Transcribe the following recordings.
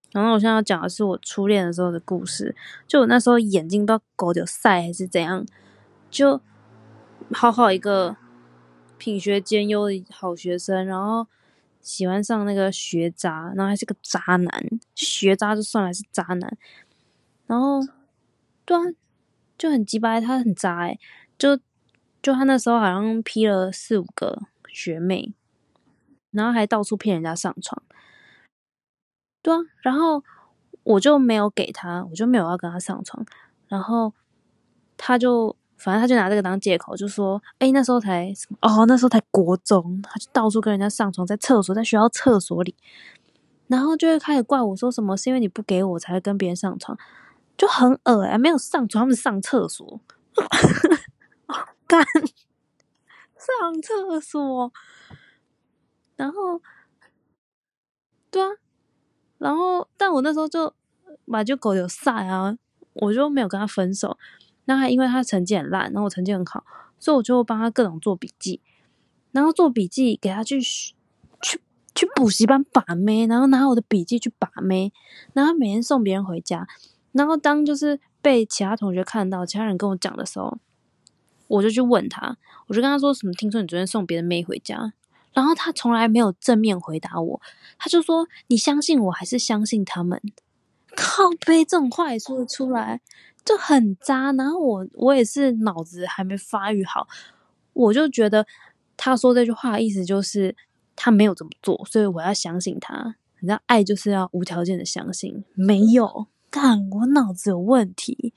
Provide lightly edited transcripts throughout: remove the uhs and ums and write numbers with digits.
然后我现在要讲的是我初恋的时候的故事。就我那时候眼睛不知道狗有晒还是怎样，就好好一个品学兼优的好学生，然后喜欢上那个学渣，然后还是个渣男。学渣就算了，还是渣男。然后对啊，就很鸡掰，他很渣就他那时候好像劈了4、5个学妹，然后还到处骗人家上床。对啊，然后我就没有给他，我就没有要跟他上床。然后反正他就拿这个当借口，就说那时候才什么那时候才国中，他就到处跟人家上床，在厕所，在学校厕所里。然后就会开始怪我说什么是因为你不给我才会跟别人上床，就很恶没有上床，他们上厕所。干上厕所。然后对啊，然后但我那时候就狗有晒啊，我就没有跟他分手。那还因为他成绩很烂，然后我成绩很好，所以我就帮他各种做笔记，然后做笔记给他去补习班把妹，然后拿我的笔记去把妹，然后每天送别人回家。然后当就是被其他同学看到，其他人跟我讲的时候，我就去问他，我就跟他说什么，听说你昨天送别的妹回家。然后他从来没有正面回答我，他就说你相信我还是相信他们？靠背这种话也说得出来，就很渣。然后我也是脑子还没发育好，我就觉得他说这句话的意思就是他没有这么做，所以我要相信他。你知道爱就是要无条件的相信，没有干我脑子有问题。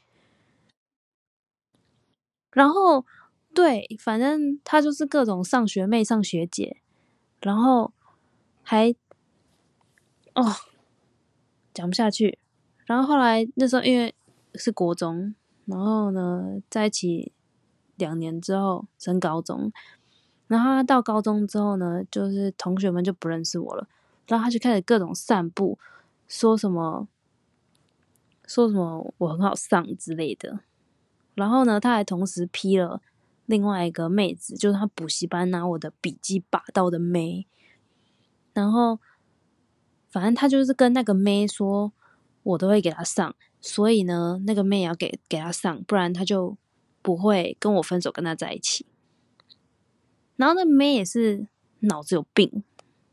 然后对，反正他就是各种上学妹上学姐，然后还讲不下去。然后后来那时候因为是国中，然后呢在一起2年之后升高中，然后他到高中之后呢，就是同学们就不认识我了，然后他就开始各种散步，说什么我很好上之类的。然后呢，他还同时批了另外一个妹子，就是他补习班拿我的笔记把到的妹。然后反正他就是跟那个妹说，我都会给他上，所以呢，那个妹也要给他上，不然他就不会跟我分手，跟他在一起。然后那妹也是脑子有病，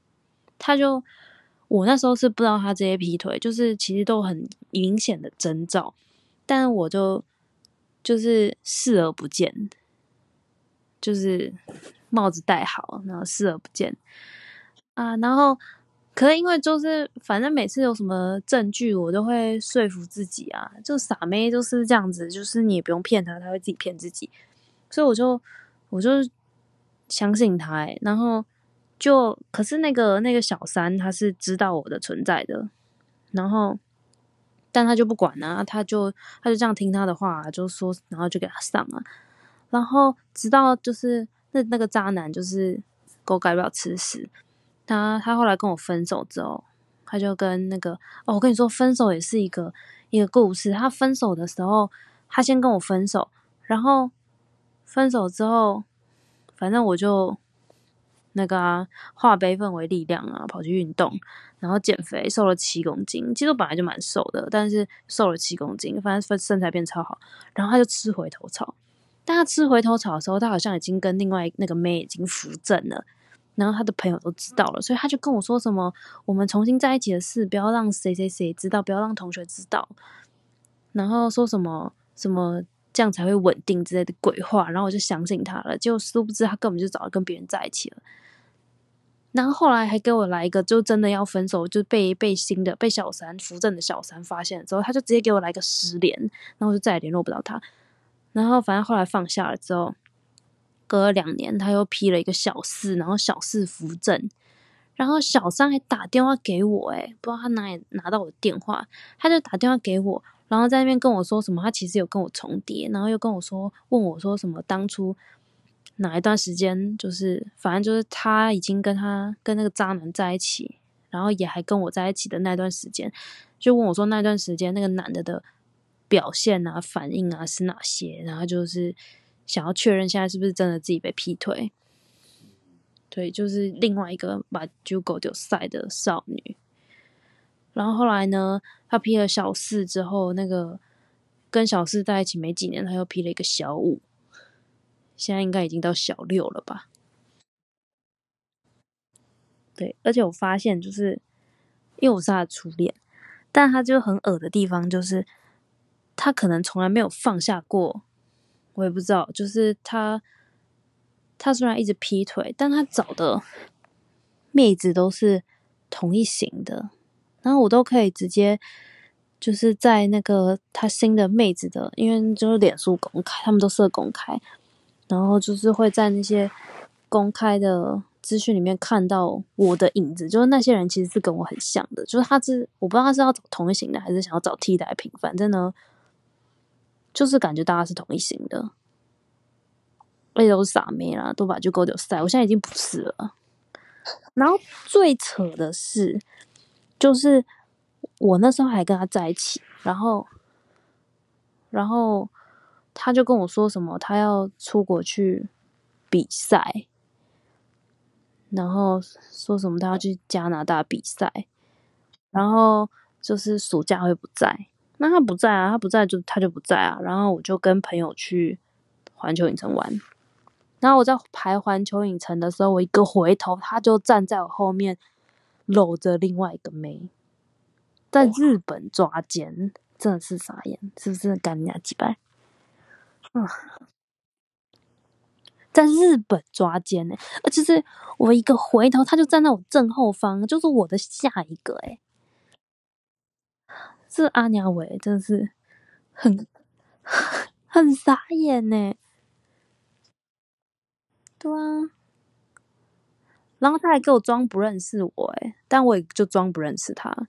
我那时候是不知道他这些劈腿，就是其实都很明显的征兆，但我就是视而不见，就是帽子戴好，然后视而不见啊。然后可是因为就是反正每次有什么证据，我都会说服自己啊，就傻妹就是这样子，就是你也不用骗他，他会自己骗自己。所以我就相信他然后可是那个小三他是知道我的存在的，然后但他就不管啊，他就这样听他的话就说，然后就给他上啊。然后直到就是那个渣男就是狗改不了吃屎，他后来跟我分手之后，他就跟那个我跟你说分手也是一个故事。他分手的时候，他先跟我分手，然后分手之后，反正我就那个化悲愤为力量啊，跑去运动，然后减肥，瘦了7公斤。其实我本来就蛮瘦的，但是瘦了7公斤，反正身材变超好。然后他就吃回头草，但他吃回头草的时候，他好像已经跟另外那个妹已经扶正了，然后他的朋友都知道了，所以他就跟我说什么我们重新在一起的事不要让谁谁谁知道，不要让同学知道，然后说什么这样才会稳定之类的鬼话。然后我就相信他了，结果殊不知他根本就早就跟别人在一起了。然后后来还给我来一个，就真的要分手，就被小三扶正的小三发现了之后，他就直接给我来个失联，然后我就再也联络不到他。然后反正后来放下了之后，隔了2年，他又批了一个小四，然后小四扶正，然后小三还打电话给我，不知道他哪里拿到我的电话，他就打电话给我，然后在那边跟我说什么，他其实有跟我重叠，然后又跟我说，问我说什么当初哪一段时间，就是反正就是他已经跟那个渣男在一起，然后也还跟我在一起的那段时间，就问我说那段时间那个男的表现啊、反应啊是哪些，然后就是想要确认现在是不是真的自己被劈腿。对，就是另外一个把猪狗丢晒的少女。 然后后来呢，他批了小四之后，跟小四在一起没几年，他又批了一个小五，现在应该已经到小六了吧？对，而且我发现就是因为我是他的初恋，但他就很恶的地方就是他可能从来没有放下过，我也不知道，就是他虽然一直劈腿，但他找的妹子都是同一型的，然后我都可以直接就是在那个他新的妹子的，因为就是脸书公开，他们都设公开，然后就是会在那些公开的资讯里面看到我的影子，就是那些人其实是跟我很像的，就是我不知道他是要找同一型的，还是想要找替代品，反正呢，就是感觉大家是同一型的，而且都是傻妹啦，都把就勾丢塞，我现在已经不是了。然后最扯的是，就是我那时候还跟他在一起，然后他就跟我说什么，他要出国去比赛，然后说什么他要去加拿大比赛，然后就是暑假会不在。那他不在啊，他不在就他就不在啊。然后我就跟朋友去环球影城玩，然后我在排环球影城的时候，我一个回头，他就站在我后面，搂着另外一个妹，在日本抓奸，真的是傻眼，是不是干人家几百？嗯，在日本抓奸呢、而且是我一个回头，他就站在我正后方，就是我的下一个这阿娘伟真的是很很傻眼呢、对啊，然后他还给我装不认识我但我也就装不认识他。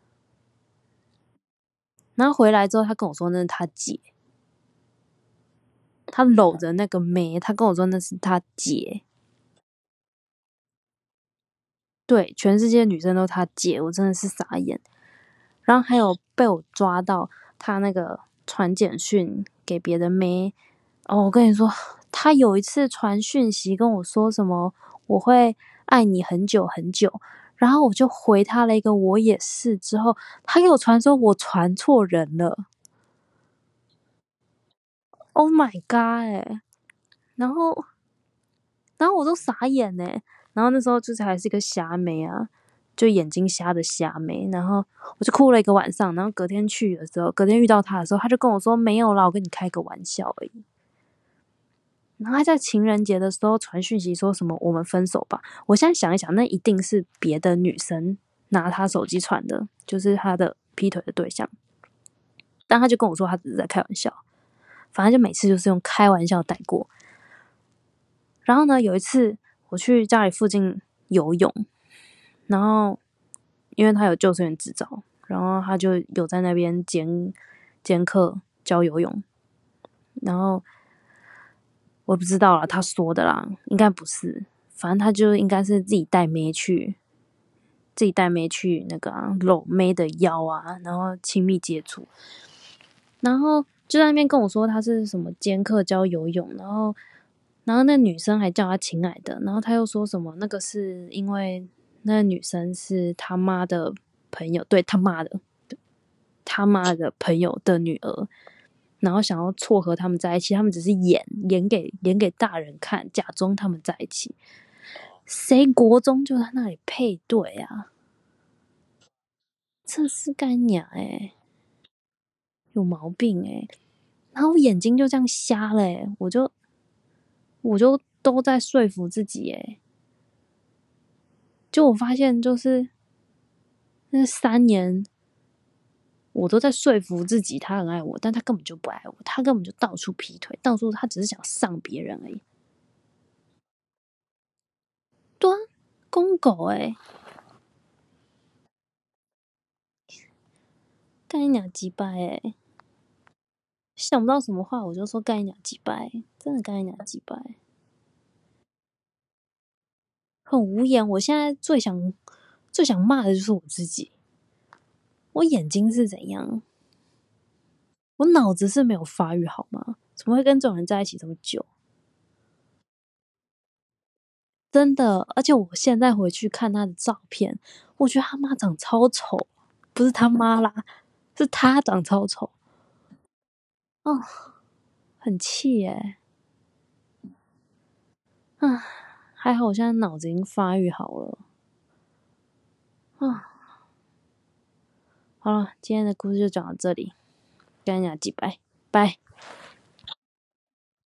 然后回来之后，他跟我说那是他姐，他搂着那个妹，他跟我说那是他姐。对，全世界女生都他姐，我真的是傻眼。然后还有被我抓到他那个传简讯给别的妹。哦，我跟你说，他有一次传讯息跟我说什么我会爱你很久很久，然后我就回他了一个我也是，之后他给我传说我传错人了。Oh my god 然后我都傻眼然后那时候就是还是一个瞎妹啊，就眼睛瞎的瞎妹，然后我就哭了一个晚上，然后隔天去的时候，隔天遇到他的时候，他就跟我说没有啦，我跟你开个玩笑而已。然后他在情人节的时候传讯息说什么我们分手吧，我现在想一想，那一定是别的女生拿他手机传的，就是他的劈腿的对象，但他就跟我说他只是在开玩笑，反正就每次就是用开玩笑带过。然后呢，有一次我去家里附近游泳，然后因为他有救生员执照，然后他就有在那边兼课教游泳，然后我不知道啦，他说的啦，应该不是，反正他就应该是自己带妹去那个搂妹的腰啊，然后亲密接触，然后就在那边跟我说他是什么兼课教游泳，然后那女生还叫他亲爱的，然后他又说什么那个是因为那女生是他妈的朋友，对他妈的朋友的女儿，然后想要撮合他们在一起，他们只是演给大人看，假装他们在一起。谁国中就在那里配对啊？这是干娘有毛病然后我眼睛就这样瞎了我就都在说服自己就我发现就是那3年，我都在说服自己他很爱我，但他根本就不爱我，他根本就到处劈腿，到处他只是想上别人而已。对啊，公狗干你娘鸡掰想不到什么话我就说干你娘鸡掰真的干你娘鸡掰很无言。我现在最想骂的就是我自己，我眼睛是怎样？我脑子是没有发育好吗？怎么会跟这种人在一起这么久？真的，而且我现在回去看他的照片，我觉得他妈长超丑。 不是他妈啦，是他长超丑。哦，很气耶。啊，还好我现在脑子已经发育好了。啊，好了，今天的故事就讲到这里，跟你讲几拜拜。